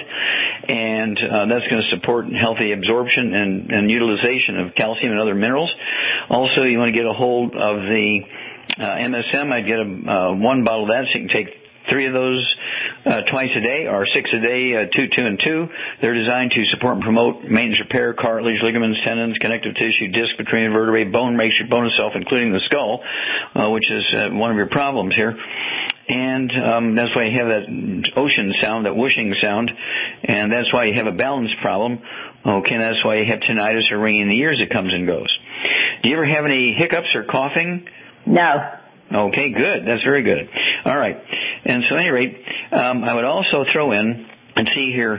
And that's going to support healthy absorption and utilization of calcium and other minerals. Also, you want to get a hold of the MSM. I'd get one bottle of that, so you can take 3 of those twice a day, or 6 a day, 2 and 2. They're designed to support and promote maintenance, repair, cartilage, ligaments, tendons, connective tissue, disc between vertebrae, bone, makes your bone itself, including the skull, which is one of your problems here. And that's why you have that ocean sound, that whooshing sound, and that's why you have a balance problem. Okay, and that's why you have tinnitus or ringing in the ears that comes and goes. Do you ever have any hiccups or coughing? No. Okay, good. That's very good. All right. And so at any rate, I would also throw in, and see here,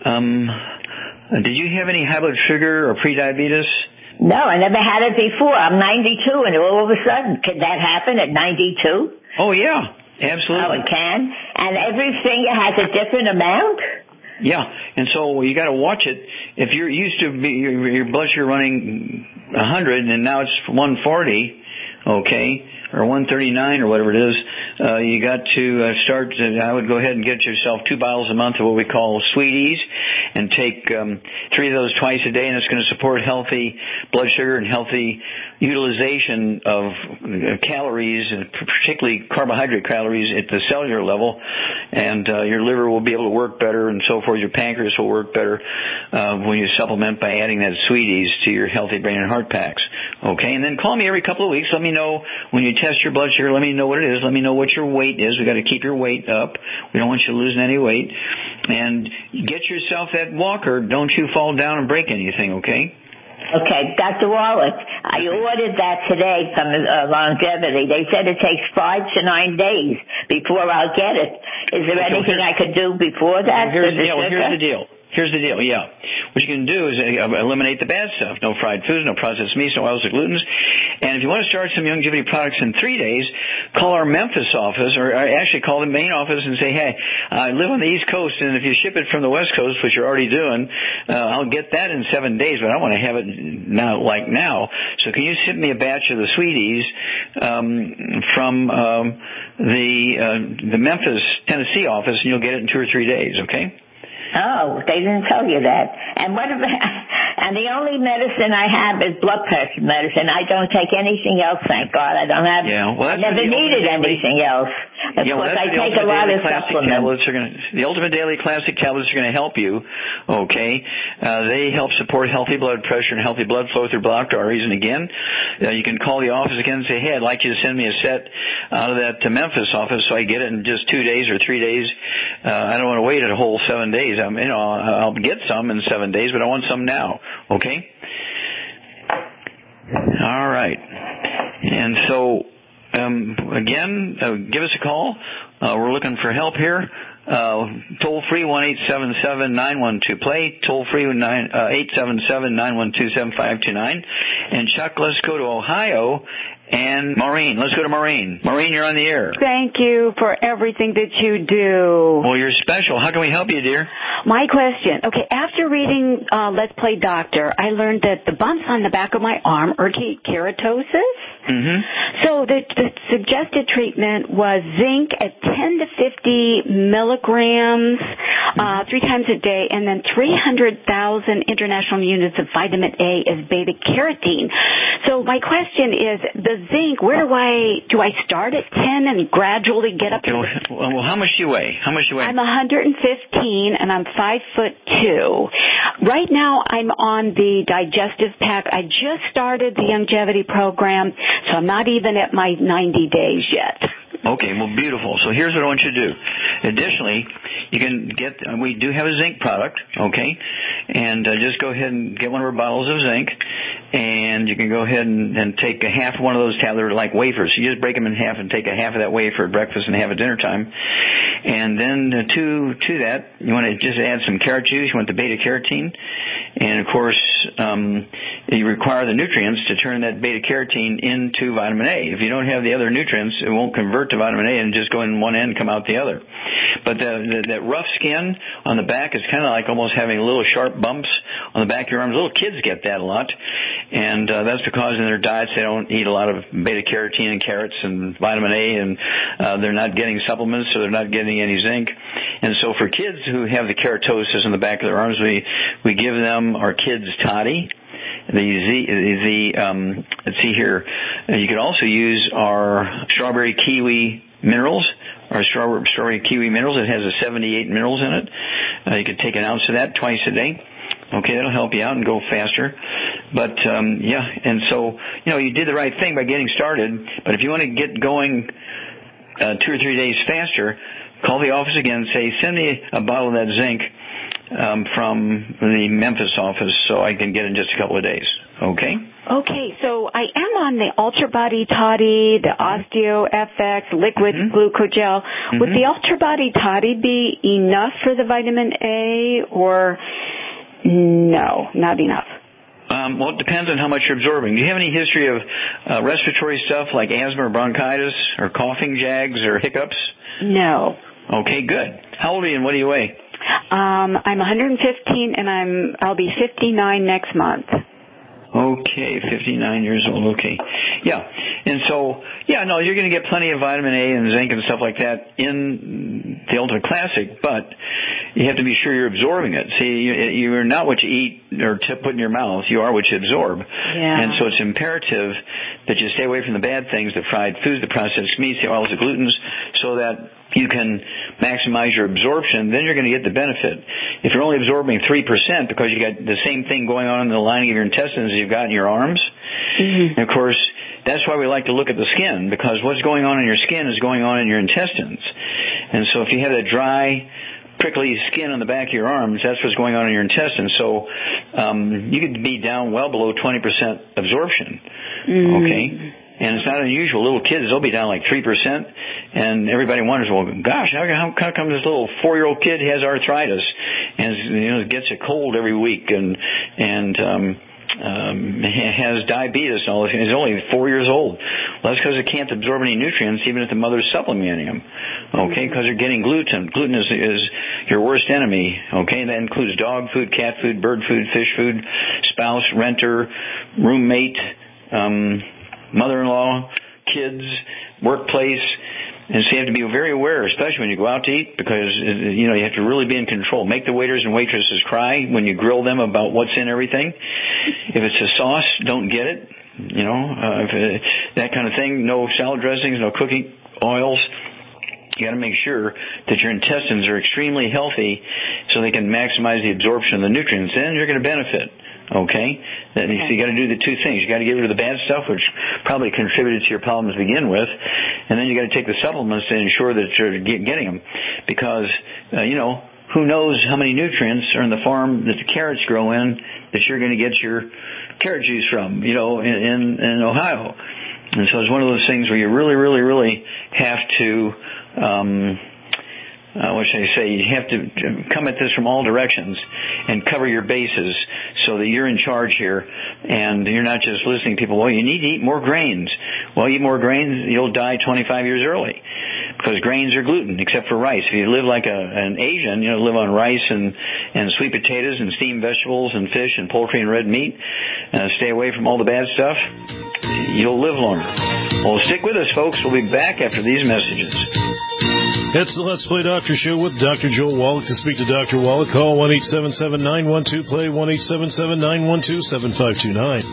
did you have any high blood sugar or prediabetes? No, I never had it before. I'm 92, and all of a sudden, can that happen at 92? Oh, yeah. Absolutely. Oh, it can? And every finger has a different amount? Yeah, and so you got to watch it. If you're used to your blood sugar running 100 and now it's 140, okay, or 139 or whatever it is, you got to start. I would go ahead and get yourself 2 bottles a month of what we call Sweeties, and take 3 of those twice a day, and it's going to support healthy blood sugar and healthy utilization of calories, and particularly carbohydrate calories at the cellular level, and your liver will be able to work better and so forth. Your pancreas will work better when you supplement by adding that Sweeties to your healthy brain and heart packs. Okay, and then call me every couple of weeks. Let me know when you test your blood sugar. Let me know what it is. Let me know what your weight is. We got to keep your weight up. We don't want you losing any weight. And get yourself that walker. Don't you fall down and break anything, okay? Okay, Dr. Wallach, I ordered that today from Longevity. They said it takes 5 to 9 days before I'll get it. Is there anything I could do before that? Here's the deal. Here's the deal, yeah. What you can do is eliminate the bad stuff. No fried foods, no processed meats, no oils or glutens. And if you want to start some Youngevity products in 3 days, call our Memphis office, or actually call the main office and say, hey, I live on the East Coast, and if you ship it from the West Coast, which you're already doing, I'll get that in 7 days, but I want to have it now. So can you ship me a batch of the Sweeties from the Memphis, Tennessee office, and you'll get it in 2 or 3 days, okay? Oh, they didn't tell you that. And what about, and the only medicine I have is blood pressure medicine. I don't take anything else, thank God. I don't have, I never needed anything else. Of course, I take a lot of supplements. The Ultimate Daily Classic tablets are going to help you, okay? They help support healthy blood pressure and healthy blood flow through blocked arteries. And again, you can call the office again and say, hey, I'd like you to send me a set out of that Memphis office so I get it in just 2 days or 3 days. I don't want to wait a whole 7 days. I'll get some in 7 days, but I want some now, okay? All right. And so, again, give us a call. We're looking for help here. Toll free 1-877-912-PLAY. Toll free 877-912-7529. And Chuck, let's go to Ohio. And Maureen, let's go to Maureen. Maureen, you're on the air. Thank you for everything that you do. Well, you're special. How can we help you, dear? My question. Okay, after reading Let's Play Doctor, I learned that the bumps on the back of my arm are keratosis. Mm-hmm. So the suggested treatment was zinc at 10 to 50 milligrams 3 times a day, and then 300,000 international units of vitamin A as beta-carotene. So my question is, the zinc, where do I start at 10 and gradually get up to... Well, how much do you weigh? I'm 115 and I'm 5'2". Right now I'm on the digestive pack. I just started the longevity program, so I'm not even at my 90 days yet. Okay, well, beautiful. So here's what I want you to do. Additionally, you can get, we do have a zinc product, okay, and just go ahead and get one of our bottles of zinc, and you can go ahead and take a half one of those tablets, like wafers. You just break them in half and take a half of that wafer at breakfast and half at dinner time. And then to that, you want to just add some carrot juice. You want the beta-carotene. And, of course, you require the nutrients to turn that beta-carotene into vitamin A. If you don't have the other nutrients, it won't convert to vitamin A and just go in one end and come out the other. But that rough skin on the back is kind of like almost having little sharp bumps on the back of your arms. Little kids get that a lot. And that's because in their diets they don't eat a lot of beta-carotene and carrots and vitamin A, and they're not getting supplements, so they're not getting any zinc. And so for kids who have the keratosis on the back of their arms, we give them our kids toddy. Let's see here. You could also use our strawberry kiwi minerals. Our strawberry kiwi minerals. It has 78 minerals in it. You could take an ounce of that twice a day. Okay, that'll help you out and go faster. But, and so, you did the right thing by getting started. But if you want to get going 2 or 3 days faster, call the office again and say, send me a bottle of that zinc from the Memphis office so I can get it in just a couple of days. Okay? Okay, so I am on the Ultra Body Toddy, the Osteo FX, Liquid Glucogel. Would the Ultra Body Toddy be enough for the vitamin A, or no, not enough? Well, it depends on how much you're absorbing. Do you have any history of respiratory stuff like asthma or bronchitis or coughing jags or hiccups? No. Okay, good. How old are you and what do you weigh? I'm 115 and I'll be 59 next month. Okay, 59 years old. Okay. Yeah. And so, you're going to get plenty of vitamin A and zinc and stuff like that in the Ultimate Classic, but you have to be sure you're absorbing it. See, you're not what you eat or put in your mouth. You are what you absorb. Yeah. And so it's imperative that you stay away from the bad things, the fried foods, the processed meats, the oils, the glutens, so that you can maximize your absorption. Then you're going to get the benefit. If you're only absorbing 3% because you got the same thing going on in the lining of your intestines as you've got in your arms, and of course, that's why we like to look at the skin, because what's going on in your skin is going on in your intestines. And so if you have that dry, prickly skin on the back of your arms, that's what's going on in your intestines. So you could be down well below 20% absorption. Okay? And it's not unusual. Little kids, they'll be down like 3%, and everybody wonders, well, gosh, how come this little 4-year-old kid has arthritis and gets a cold every week and has diabetes and all this? He's only 4 years old. Well, that's because they can't absorb any nutrients, even if the mother's supplementing them. Okay, because they're getting gluten. Gluten is your worst enemy. Okay, that includes dog food, cat food, bird food, fish food, spouse, renter, roommate, mother-in-law, kids, workplace. And so you have to be very aware, especially when you go out to eat, because, you have to really be in control. Make the waiters and waitresses cry when you grill them about what's in everything. If it's a sauce, don't get it. That kind of thing. No salad dressings, no cooking oils. You got to make sure that your intestines are extremely healthy so they can maximize the absorption of the nutrients. Then you're going to benefit. Okay? So you got to do the two things. You got to get rid of the bad stuff, which probably contributed to your problems to begin with, and then you got to take the supplements to ensure that you're getting them, because who knows how many nutrients are in the farm that the carrots grow in that you're going to get your carrot juice from, in Ohio. And so it's one of those things where you really, really, really have to. You have to come at this from all directions and cover your bases so that you're in charge here, and you're not just listening to people, well, you need to eat more grains. Well, eat more grains, you'll die 25 years early, because grains are gluten, except for rice. If you live like an Asian, live on rice and sweet potatoes and steamed vegetables and fish and poultry and red meat, stay away from all the bad stuff, you'll live longer. Well, stick with us, folks. We'll be back after these messages. It's the Let's Play Doctor Show with Dr. Joel Wallach. To speak to Dr. Wallach, call 1-877-912-PLAY, 1-877-912-7529.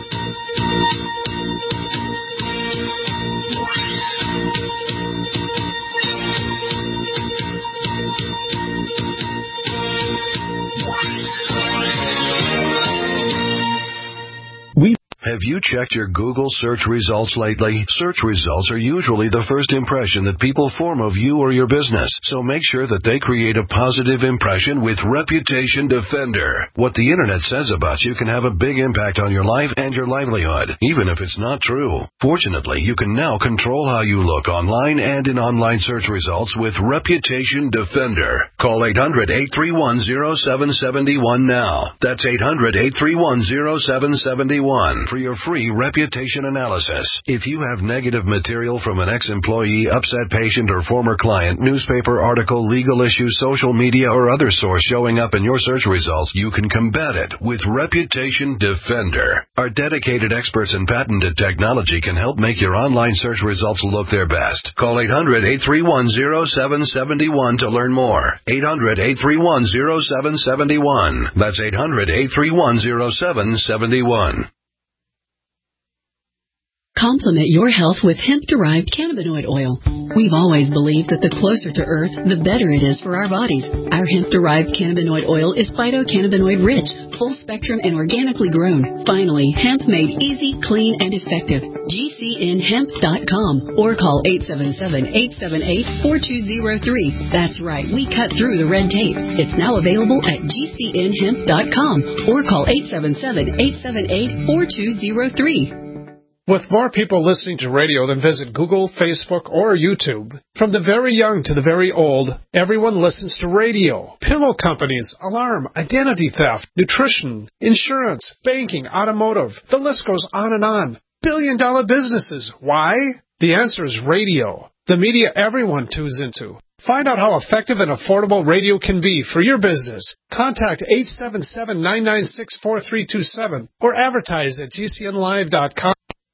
Have you checked your Google search results lately? Search results are usually the first impression that people form of you or your business, so make sure that they create a positive impression with Reputation Defender. What the Internet says about you can have a big impact on your life and your livelihood, even if it's not true. Fortunately, you can now control how you look online and in online search results with Reputation Defender. Call 800-831-0771 now. That's 800-831-0771. For your free reputation analysis. If you have negative material from an ex-employee, upset patient, or former client, newspaper article, legal issue, social media, or other source showing up in your search results, you can combat it with Reputation Defender. Our dedicated experts in patented technology can help make your online search results look their best. Call 800-831-0771 to learn more. 800-831-0771. That's 800-831-0771. Complement your health with hemp-derived cannabinoid oil. We've always believed that the closer to Earth, the better it is for our bodies. Our hemp-derived cannabinoid oil is phytocannabinoid-rich, full-spectrum, and organically grown. Finally, hemp made easy, clean, and effective. GCNhemp.com or call 877-878-4203. That's right, we cut through the red tape. It's now available at GCNhemp.com or call 877-878-4203. With more people listening to radio than visit Google, Facebook, or YouTube, from the very young to the very old, everyone listens to radio. Pillow companies, alarm, identity theft, nutrition, insurance, banking, automotive. The list goes on and on. Billion-dollar businesses. Why? The answer is radio. The media everyone tunes into. Find out how effective and affordable radio can be for your business. Contact 877-996-4327 or advertise at GCNlive.com.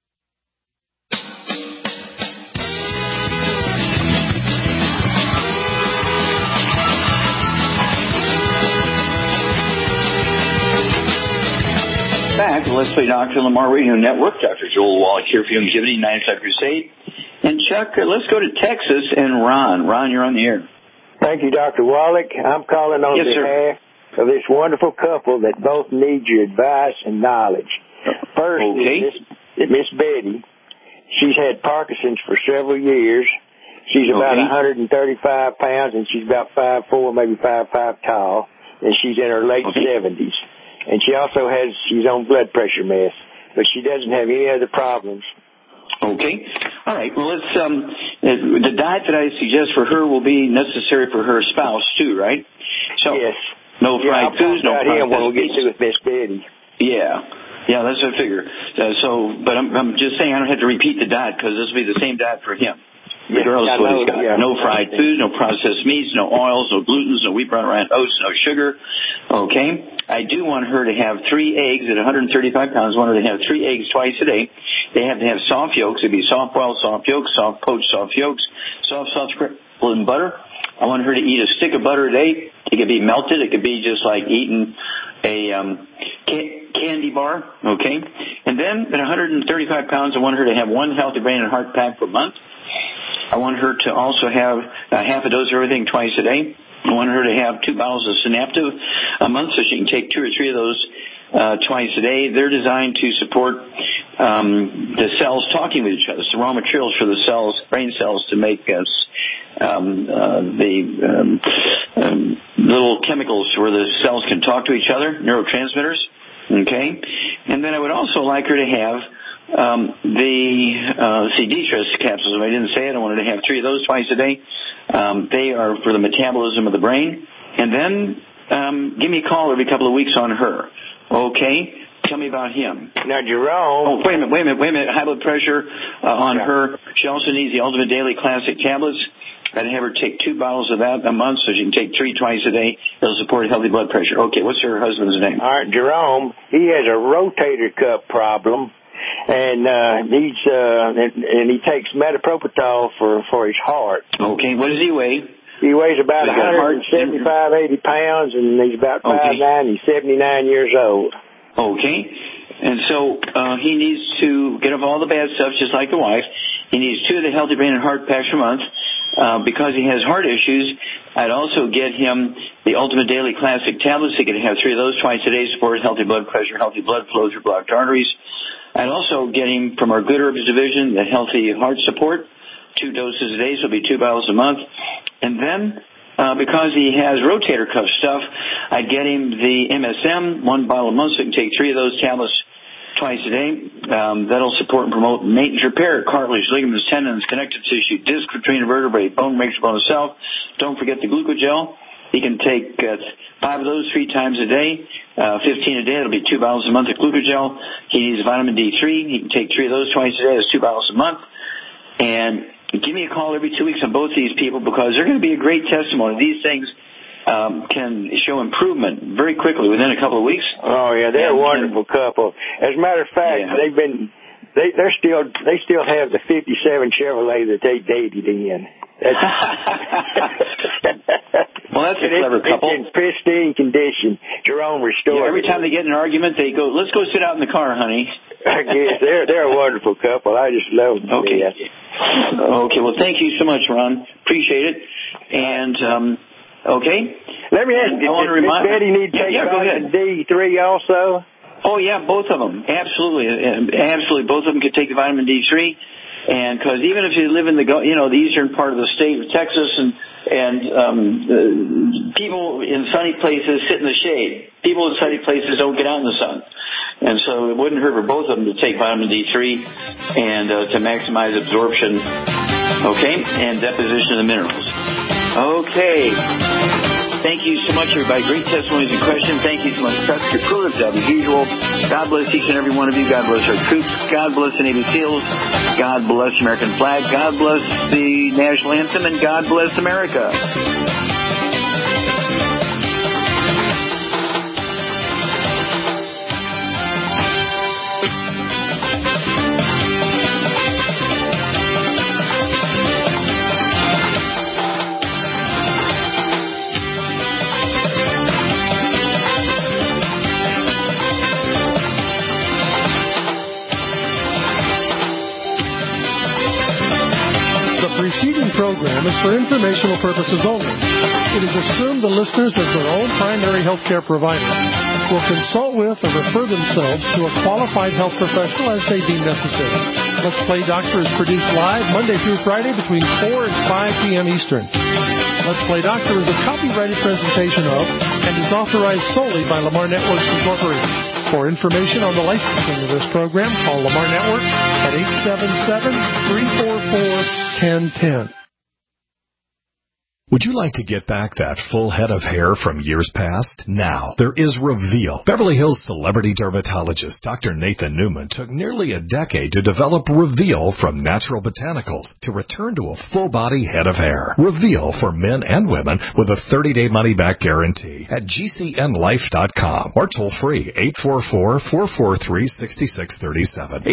Back to Let's Play Dr. Lamar Radio Network. Dr. Joel Wallach here for Youngevity 9-Side Crusade. And Chuck, let's go to Texas and Ron. Ron, you're on the air. Thank you, Dr. Wallach. I'm calling on behalf of this wonderful couple that both need your advice and knowledge. First is Miss Betty. She's had Parkinson's for several years. She's about 135 pounds, and she's about 5'4", maybe 5'5" tall, and she's in her late 70s. And she also she's on blood pressure meds, but she doesn't have any other problems. Okay. All right. Well, let's, the diet that I suggest for her will be necessary for her spouse, too, right? So, yes. No fried foods, no fried him when we get to with Miss Betty. Yeah. Yeah, that's what I figure. But I'm just saying I don't have to repeat the diet because this will be the same diet for him. regardless of what he's got. No fried food, no processed meats, no oils, no glutens, no wheat, brown, rye, oats, no sugar. Okay? I do want her to have 3 eggs at 135 pounds. I want her to have 3 eggs twice a day. They have to have soft yolks. It'd be soft boiled soft yolks, soft poached soft yolks, soft scrambled in butter. I want her to eat a stick of butter a day. It could be melted. It could be just like eating a candy bar, okay? And then at 135 pounds, I want her to have 1 healthy brain and heart pack per month. I want her to also have half a dose of everything twice a day. I want her to have 2 bottles of Synaptive a month so she can take 2 or 3 of those twice a day. They're designed to support the cells talking with each other. It's the raw materials for the cells, brain cells, to make the little chemicals where the cells can talk to each other, neurotransmitters. Okay? And then I would also like her to have D-stress capsules. If I didn't say it, I wanted to have 3 of those twice a day. They are for the metabolism of the brain. And then give me a call every couple of weeks on her. Okay? Tell me about him. Now, Jerome. Oh, wait a minute. High blood pressure on her. She also needs the Ultimate Daily Classic tablets. I'd have her take 2 bottles of that a month so she can take 3 twice a day. It'll support healthy blood pressure. Okay, what's her husband's name? All right, Jerome. He has a rotator cuff problem, and he takes metopropyl for his heart. Okay, what does he weigh? He weighs about 175, 80 pounds, and he's about 5'9". He's 79 years old. Okay. And so he needs to get off all the bad stuff, just like the wife. He needs 2 of the Healthy Brain and Heart packs a month. Because he has heart issues, I'd also get him the Ultimate Daily Classic tablets. He could have 3 of those twice a day, support healthy blood pressure, healthy blood flow through blocked arteries. I'd also get him from our Good Herbs division the Healthy Heart Support, 2 doses a day, so it'll be 2 bottles a month. And then, because he has rotator cuff stuff, I'd get him the MSM, 1 bottle a month, so he can take 3 of those tablets twice a day. That'll support and promote maintenance repair, cartilage, ligaments, tendons, connective tissue, disc between the vertebrae, bone makes bone itself. Don't forget the glucogel. He can take 5 of those 3 times a day, 15 a day. That'll be 2 bottles a month of glucogel. He needs vitamin D3. He can take 3 of those twice a day. That's 2 bottles a month. And give me a call every 2 weeks on both these people because they're going to be a great testimony. These things can show improvement very quickly within a couple of weeks. Oh yeah, they're a wonderful couple. As a matter of fact, they still have the '57 Chevrolet that they dated in. Well, that's a clever couple. It's in pristine condition. Jerome restored. Yeah, every time they get in an argument, they go, "Let's go sit out in the car, honey." I guess they're a wonderful couple. I just love them. Okay. Okay. Well, thank you so much, Ron. Appreciate it. And okay. Let me ask you, does Betty need to take vitamin D3 also? Oh, yeah, both of them. Absolutely. Absolutely. Both of them could take the vitamin D3. And because even if you live in the eastern part of the state of Texas and people in sunny places sit in the shade. People in sunny places don't get out in the sun. And so it wouldn't hurt for both of them to take vitamin D3 and to maximize absorption, okay, and deposition of the minerals. Okay. Thank you so much, everybody. Great testimonies and questions. Thank you so much, Pastor Coolidge, as usual. God bless each and every one of you. God bless our troops. God bless the Navy SEALs. God bless the American flag. God bless the national anthem. And God bless America. preceding program is for informational purposes only. It is assumed the listeners, as their own primary health care provider, will consult with or refer themselves to a qualified health professional as they deem necessary. Let's Play Doctor is produced live Monday through Friday between 4 and 5 p.m. Eastern. Let's Play Doctor is a copyrighted presentation of and is authorized solely by Lamar Networks Incorporated. For information on the licensing of this program, call Lamar Networks at 877-344-1010. Would you like to get back that full head of hair from years past? Now, there is Reveal. Beverly Hills celebrity dermatologist Dr. Nathan Newman took nearly a decade to develop Reveal from natural botanicals to return to a full-body head of hair. Reveal for men and women with a 30-day money-back guarantee at GCNlife.com or toll-free 844-443-6637.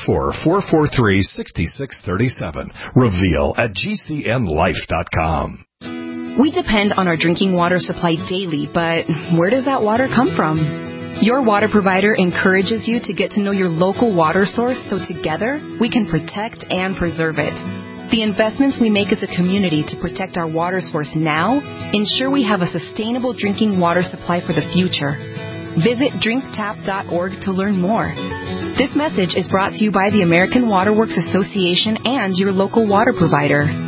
844-443-6637. Reveal at GCNlife.com. We depend on our drinking water supply daily, but where does that water come from? Your water provider encourages you to get to know your local water source so together we can protect and preserve it. The investments we make as a community to protect our water source now ensure we have a sustainable drinking water supply for the future. Visit drinktap.org to learn more. This message is brought to you by the American Water Works Association and your local water provider.